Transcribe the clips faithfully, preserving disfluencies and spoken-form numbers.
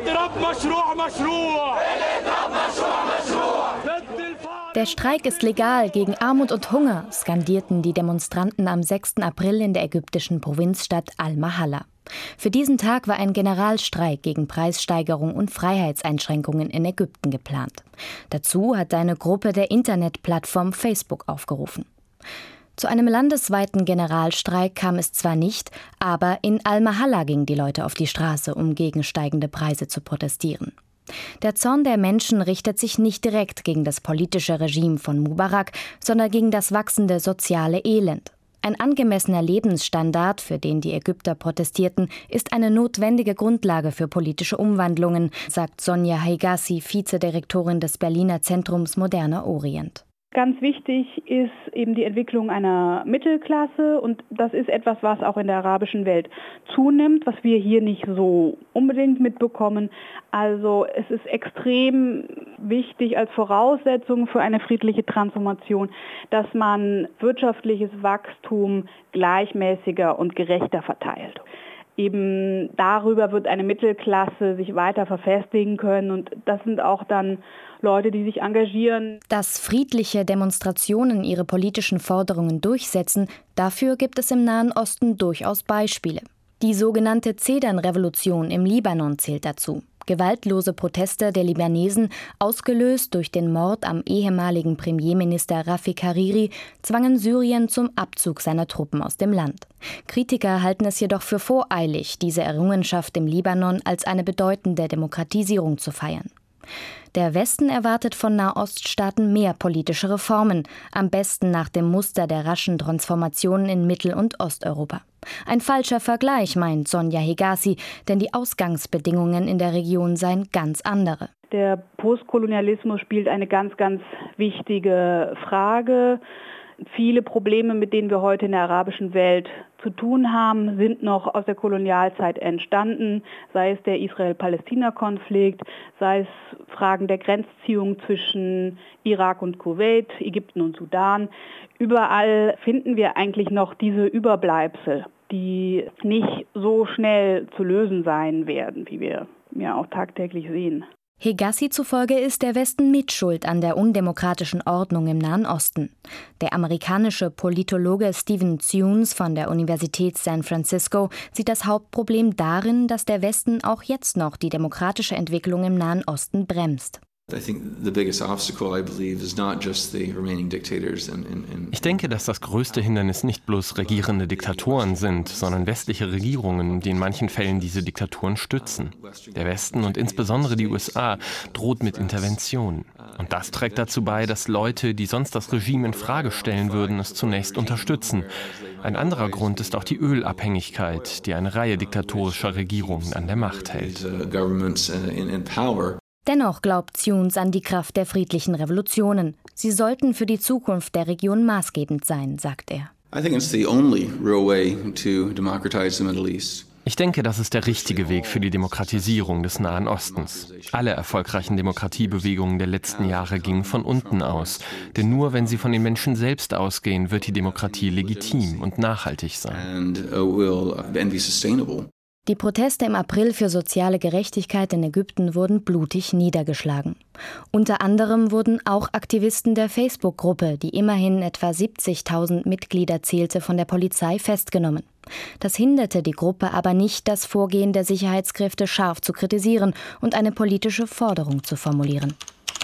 Der Streik ist legal gegen Armut und Hunger, skandierten die Demonstranten am sechsten April in der ägyptischen Provinzstadt Al-Mahalla. Für diesen Tag war ein Generalstreik gegen Preissteigerung und Freiheitseinschränkungen in Ägypten geplant. Dazu hat eine Gruppe der Internetplattform Facebook aufgerufen. Zu einem landesweiten Generalstreik kam es zwar nicht, aber in Al-Mahalla gingen die Leute auf die Straße, um gegen steigende Preise zu protestieren. Der Zorn der Menschen richtet sich nicht direkt gegen das politische Regime von Mubarak, sondern gegen das wachsende soziale Elend. Ein angemessener Lebensstandard, für den die Ägypter protestierten, ist eine notwendige Grundlage für politische Umwandlungen, sagt Sonja Hegassi, Vizedirektorin des Berliner Zentrums Moderner Orient. Ganz wichtig ist eben die Entwicklung einer Mittelklasse und das ist etwas, was auch in der arabischen Welt zunimmt, was wir hier nicht so unbedingt mitbekommen. Also es ist extrem wichtig als Voraussetzung für eine friedliche Transformation, dass man wirtschaftliches Wachstum gleichmäßiger und gerechter verteilt. Eben darüber wird eine Mittelklasse sich weiter verfestigen können und das sind auch dann Leute, die sich engagieren. Dass friedliche Demonstrationen ihre politischen Forderungen durchsetzen, dafür gibt es im Nahen Osten durchaus Beispiele. Die sogenannte Zedern-Revolution im Libanon zählt dazu. Gewaltlose Proteste der Libanesen, ausgelöst durch den Mord am ehemaligen Premierminister Rafik Hariri, zwangen Syrien zum Abzug seiner Truppen aus dem Land. Kritiker halten es jedoch für voreilig, diese Errungenschaft im Libanon als eine bedeutende Demokratisierung zu feiern. Der Westen erwartet von Nahoststaaten mehr politische Reformen, am besten nach dem Muster der raschen Transformationen in Mittel- und Osteuropa. Ein falscher Vergleich, meint Sonja Hegassi, denn die Ausgangsbedingungen in der Region seien ganz andere. Der Postkolonialismus spielt eine ganz, ganz wichtige Frage. Viele Probleme, mit denen wir heute in der arabischen Welt zu tun haben, sind noch aus der Kolonialzeit entstanden, sei es der Israel-Palästina-Konflikt, sei es Fragen der Grenzziehung zwischen Irak und Kuwait, Ägypten und Sudan. Überall finden wir eigentlich noch diese Überbleibsel, die nicht so schnell zu lösen sein werden, wie wir ja auch tagtäglich sehen. Hegassi zufolge ist der Westen mitschuld an der undemokratischen Ordnung im Nahen Osten. Der amerikanische Politologe Stephen Tunes von der Universität San Francisco sieht das Hauptproblem darin, dass der Westen auch jetzt noch die demokratische Entwicklung im Nahen Osten bremst. Ich denke, dass das größte Hindernis nicht bloß regierende Diktatoren sind, sondern westliche Regierungen, die in manchen Fällen diese Diktaturen stützen. Der Westen und insbesondere die U S A droht mit Interventionen. Und das trägt dazu bei, dass Leute, die sonst das Regime in Frage stellen würden, es zunächst unterstützen. Ein anderer Grund ist auch die Ölabhängigkeit, die eine Reihe diktatorischer Regierungen an der Macht hält. Dennoch glaubt Tunes an die Kraft der friedlichen Revolutionen. Sie sollten für die Zukunft der Region maßgebend sein, sagt er. Ich denke, das ist der richtige Weg für die Demokratisierung des Nahen Ostens. Alle erfolgreichen Demokratiebewegungen der letzten Jahre gingen von unten aus. Denn nur wenn sie von den Menschen selbst ausgehen, wird die Demokratie legitim und nachhaltig sein. Die Proteste im April für soziale Gerechtigkeit in Ägypten wurden blutig niedergeschlagen. Unter anderem wurden auch Aktivisten der Facebook-Gruppe, die immerhin etwa siebzigtausend Mitglieder zählte, von der Polizei festgenommen. Das hinderte die Gruppe aber nicht, das Vorgehen der Sicherheitskräfte scharf zu kritisieren und eine politische Forderung zu formulieren.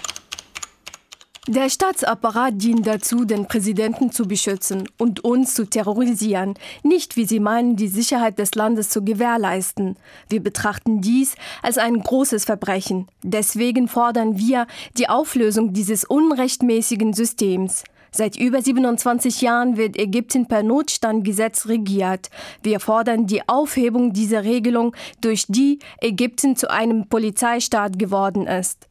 Der Staatsapparat dient dazu, den Präsidenten zu beschützen und uns zu terrorisieren, nicht, wie Sie meinen, die Sicherheit des Landes zu gewährleisten. Wir betrachten dies als ein großes Verbrechen. Deswegen fordern wir die Auflösung dieses unrechtmäßigen Systems. Seit über siebenundzwanzig Jahren wird Ägypten per Notstandgesetz regiert. Wir fordern die Aufhebung dieser Regelung, durch die Ägypten zu einem Polizeistaat geworden ist.